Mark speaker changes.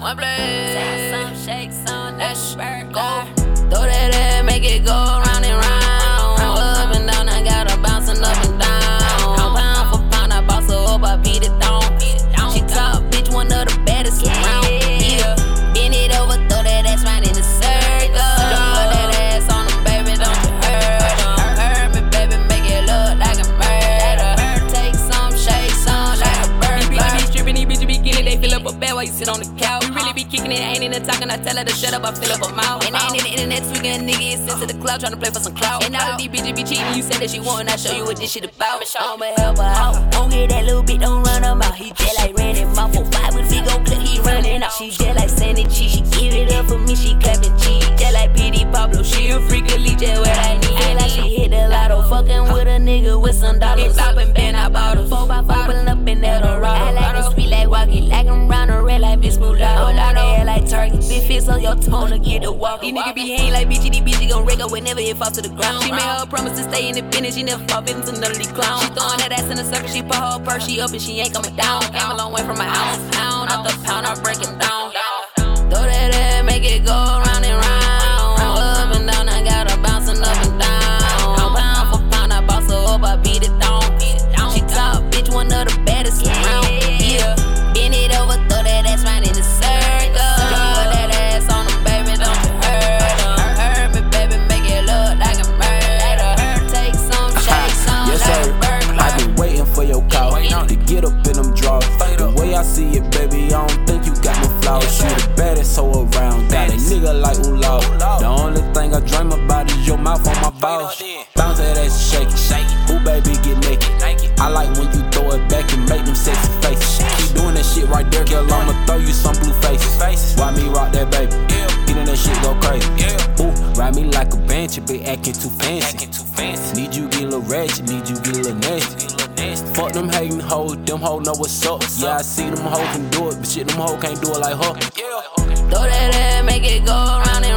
Speaker 1: one blade. Take some, shake some, let's go. Throw that ass, make it go round and round. Up and down, I got her bouncing up and down. Pound for pound, I boss her up, I beat it down. She top bitch, one of the baddest around. Yeah, bend it over, throw that ass right in the circle. Throw that ass on them, baby, don't you hurt them. Hurt me, baby, make it look like a murder. Take some, shake some, like a bird.
Speaker 2: These bitches be stripping, these bitches be getting, they fill up a bed while you sit on the couch. We really be kicking it, ain't in the talking, I tell her to shut up, I fill up her mouth. And I ain't in the internet tweaking, nigga, it's into the cloud, tryna play for some clout. And all of these bitches be cheating, you said that she want, I show you what this shit about.
Speaker 1: I'ma help her out, don't get that little bit, don't run her mouth. He just like Randy Moss, 4-5 when we go click, he running out. She just like Sandy G, she give it up for me, she clapping G. Just like P.D. Pablo, she a freak elite, just what I need. Feel like she hit the lotto, fucking with a nigga with some dollars. Stop and bend our bottles, 4x5 pulling up in Eldorado. I like the sweet like walkie, like I'm round the red like Miss Mulatto. Lot of hair like turkey, big fist on your tone to get the walk. These niggas be hanging like bitchy, these bitches gon' rig up whenever it falls to the ground. She made her a promise to stay independent, she never fall victim to none of these clowns. She throwing that ass in the circle, she put her purse, she up and she ain't coming down. Came a long way from my house, pound after pound, I break it down. Throw that ass, make it go round and round. Up and down, I got her bouncing up and down. Pound for pound, I boss her up, I beat it down. She top bitch, one of the baddest around. Yeah, bend it over, throw that ass right in the circle. Throw that ass on them, baby, don't you hurt them. Hurt me, baby, make it look like a murder. Take some, shake some,
Speaker 3: yes, sir. I've been waiting for your call to get up in them drawers. The way I see it, baby, I don't think you got no flaws. You the baddest hoe around, got a nigga like Ulaw. The only thing I dream about is your mouth on my balls. Bounce that ass, shake it. Ooh, baby, get naked. I like when you throw it back and make them sexy faces. Keep doing that shit right there, girl, I'ma throw you some blue faces. Why me rock that, baby? Getting that shit go crazy. Ooh, ride me like a banshee, be acting too fancy. Need you get a little ratchet, need you get a little nasty. Fuck them hating hoes, them hoes know what's up. Yeah, I see them hoes can do it, but shit, them hoes can't do it like her.
Speaker 1: Throw that ass, make it go round and